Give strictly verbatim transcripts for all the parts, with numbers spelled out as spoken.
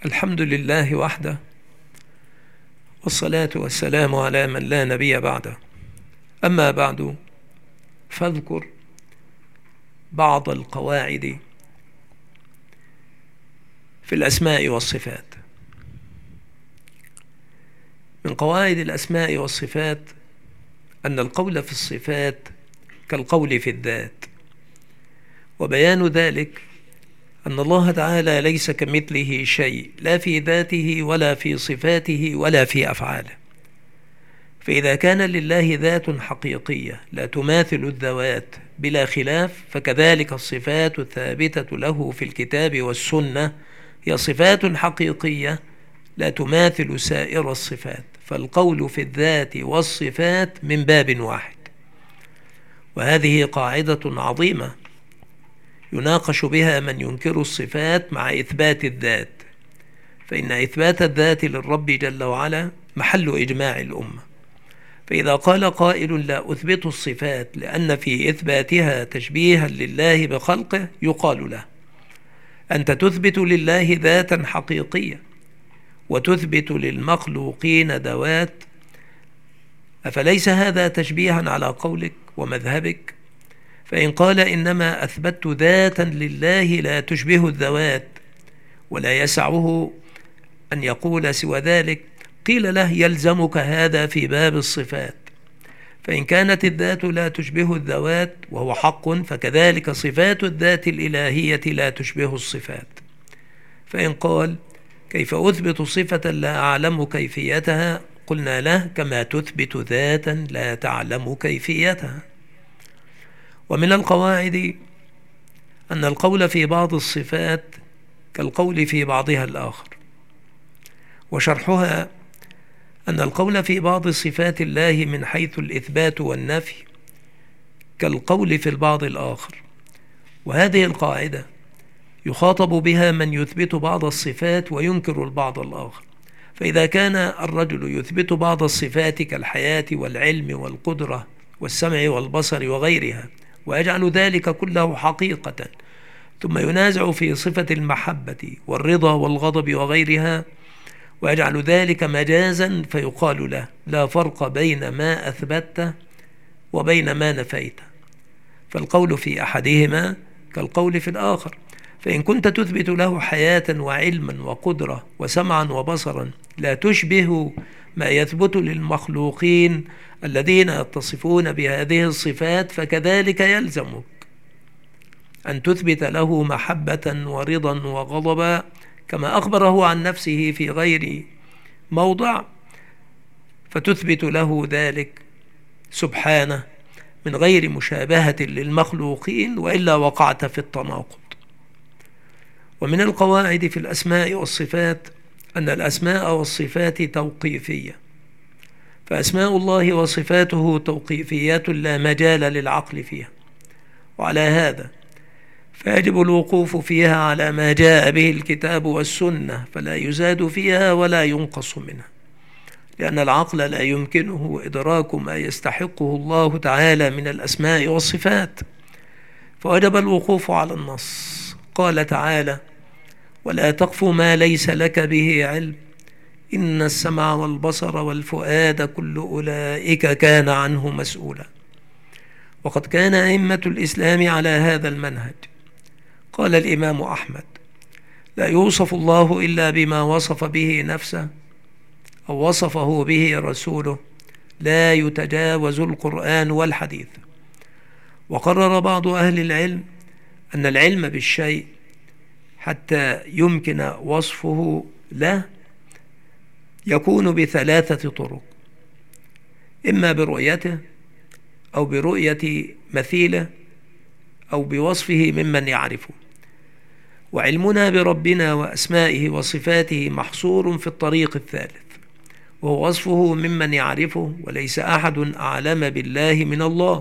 الحمد لله وحده، والصلاة والسلام على من لا نبي بعده. أما بعد، فاذكر بعض القواعد في الأسماء والصفات. من قواعد الأسماء والصفات أن القول في الصفات كالقول في الذات، وبيان ذلك أن الله تعالى ليس كمثله شيء، لا في ذاته ولا في صفاته ولا في أفعاله. فإذا كان لله ذات حقيقية لا تماثل الذوات بلا خلاف، فكذلك الصفات الثابتة له في الكتاب والسنة هي صفات حقيقية لا تماثل سائر الصفات، فالقول في الذات والصفات من باب واحد. وهذه قاعدة عظيمة يناقش بها من ينكر الصفات مع إثبات الذات، فإن إثبات الذات للرب جل وعلا محل إجماع الأمة. فإذا قال قائل لا أثبت الصفات لأن في إثباتها تشبيها لله بخلقه، يقال له أنت تثبت لله ذاتا حقيقية وتثبت للمخلوقين ذوات، أفليس هذا تشبيها على قولك ومذهبك؟ فإن قال إنما أثبت ذاتا لله لا تشبه الذوات ولا يسعه أن يقول سوى ذلك، قيل له يلزمك هذا في باب الصفات، فإن كانت الذات لا تشبه الذوات وهو حق، فكذلك صفات الذات الإلهية لا تشبه الصفات. فإن قال كيف أثبت صفة لا أعلم كيفيتها، قلنا له كما تثبت ذاتا لا تعلم كيفيتها. ومن القواعد أن القول في بعض الصفات كالقول في بعضها الآخر، وشرحها أن القول في بعض صفات الله من حيث الإثبات والنفي كالقول في البعض الآخر. وهذه القاعدة يخاطب بها من يثبت بعض الصفات وينكر البعض الآخر. فإذا كان الرجل يثبت بعض الصفات كالحياة والعلم والقدرة والسمع والبصر وغيرها ويجعل ذلك كله حقيقة، ثم ينازع في صفة المحبة والرضا والغضب وغيرها ويجعل ذلك مجازا، فيقال له لا فرق بين ما أثبته وبين ما نفيته، فالقول في أحدهما كالقول في الآخر. فإن كنت تثبت له حياة وعلما وقدرة وسمعا وبصرا لا تشبه ما يثبت للمخلوقين الذين يتصفون بهذه الصفات، فكذلك يلزمك أن تثبت له محبة ورضا وغضبا كما أخبره عن نفسه في غير موضع، فتثبت له ذلك سبحانه من غير مشابهة للمخلوقين، وإلا وقعت في التناقض. ومن القواعد في الأسماء والصفات أن الأسماء والصفات توقيفية، فأسماء الله وصفاته توقيفيات لا مجال للعقل فيها، وعلى هذا فيجب الوقوف فيها على ما جاء به الكتاب والسنة، فلا يزاد فيها ولا ينقص منها، لأن العقل لا يمكنه إدراك ما يستحقه الله تعالى من الأسماء والصفات، فوجب الوقوف على النص. قال تعالى ولا تقف ما ليس لك به علم إن السمع والبصر والفؤاد كل أولئك كان عنه مسؤولا. وقد كان أئمة الإسلام على هذا المنهج. قال الإمام أحمد لا يوصف الله إلا بما وصف به نفسه أو وصفه به رسوله، لا يتجاوز القرآن والحديث. وقرر بعض أهل العلم أن العلم بالشيء حتى يمكن وصفه له يكون بثلاثة طرق، إما برؤيته أو برؤية مثيله أو بوصفه ممن يعرفه. وعلمنا بربنا وأسمائه وصفاته محصور في الطريق الثالث، وهو وصفه ممن يعرفه، وليس أحد أعلم بالله من الله،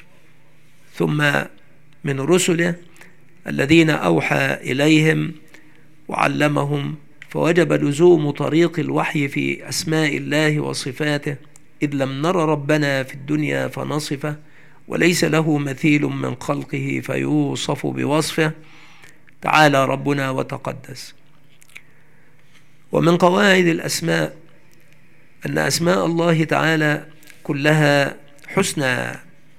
ثم من رسله الذين أوحى إليهم وعلمهم، فوجب لزوم طريق الوحي في أسماء الله وصفاته، إذ لم نر ربنا في الدنيا فنصفه، وليس له مثيل من خلقه فيوصف بوصفه، تعالى ربنا وتقدس. ومن قواعد الأسماء أن أسماء الله تعالى كلها حسنى.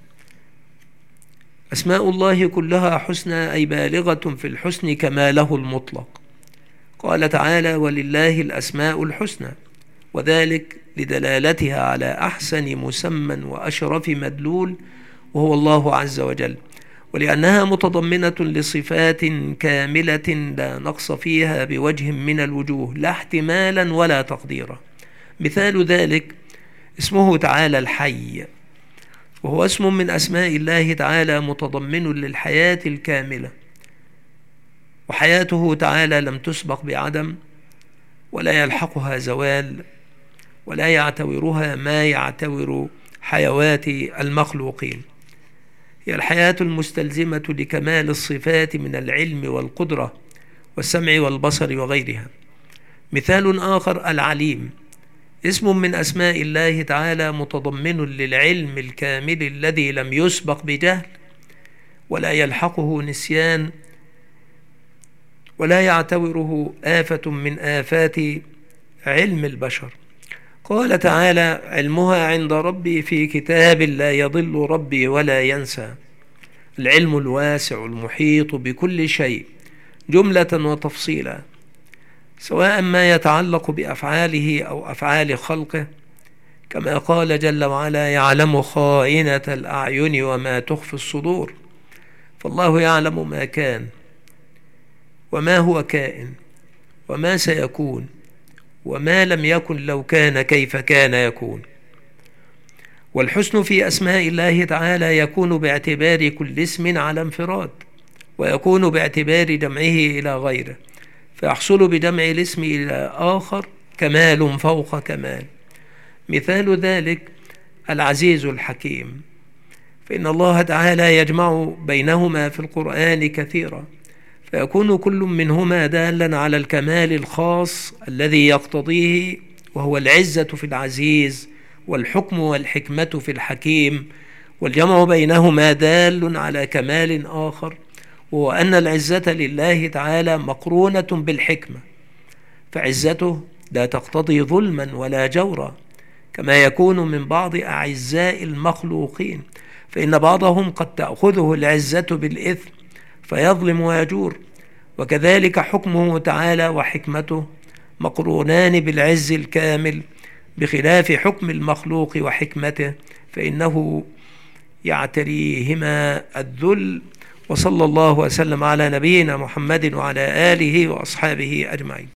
أسماء الله كلها حسنى أي بالغة في الحسن كماله المطلق. قال تعالى: ولله الأسماء الحسنى، وذلك لدلالتها على أحسن مسمى وأشرف مدلول وهو الله عز وجل، ولأنها متضمنة لصفات كاملة لا نقص فيها بوجه من الوجوه، لا احتمالا ولا تقديرا. مثال ذلك اسمه تعالى الحي، وهو اسم من أسماء الله تعالى متضمن للحياة الكاملة، وحياته تعالى لم تسبق بعدم، ولا يلحقها زوال، ولا يعتورها ما يعتور حيوات المخلوقين. هي الحياة المستلزمة لكمال الصفات من العلم والقدرة والسمع والبصر وغيرها. مثال آخر العليم، اسم من أسماء الله تعالى متضمن للعلم الكامل الذي لم يسبق بجهل، ولا يلحقه نسيان، ولا يعتوره آفة من آفات علم البشر. قال تعالى: علمها عند ربي في كتاب لا يضل ربي ولا ينسى. العلم الواسع المحيط بكل شيء جملة وتفصيلا، سواء ما يتعلق بأفعاله أو أفعال خلقه، كما قال جل وعلا: يعلم خائنة الأعين وما تخفي الصدور. فالله يعلم ما كان وما هو كائن وما سيكون وما لم يكن لو كان كيف كان يكون. والحسن في أسماء الله تعالى يكون باعتبار كل اسم على انفراد، ويكون باعتبار جمعه إلى غيره، فيحصل بجمع الاسم إلى آخر كمال فوق كمال. مثال ذلك العزيز الحكيم، فإن الله تعالى يجمع بينهما في القرآن كثيرا، فيكون كل منهما دالا على الكمال الخاص الذي يقتضيه، وهو العزة في العزيز والحكم والحكمة في الحكيم. والجمع بينهما دال على كمال آخر، وهو أن العزة لله تعالى مقرونة بالحكمة، فعزته لا تقتضي ظلما ولا جورا، كما يكون من بعض أعزاء المخلوقين، فإن بعضهم قد تأخذه العزة بالإثم فيظلم ويجور. وكذلك حكمه تعالى وحكمته مقرونان بالعز الكامل، بخلاف حكم المخلوق وحكمته فإنه يعتريهما الذل. وصلى الله وسلم على نبينا محمد وعلى آله وأصحابه أجمعين.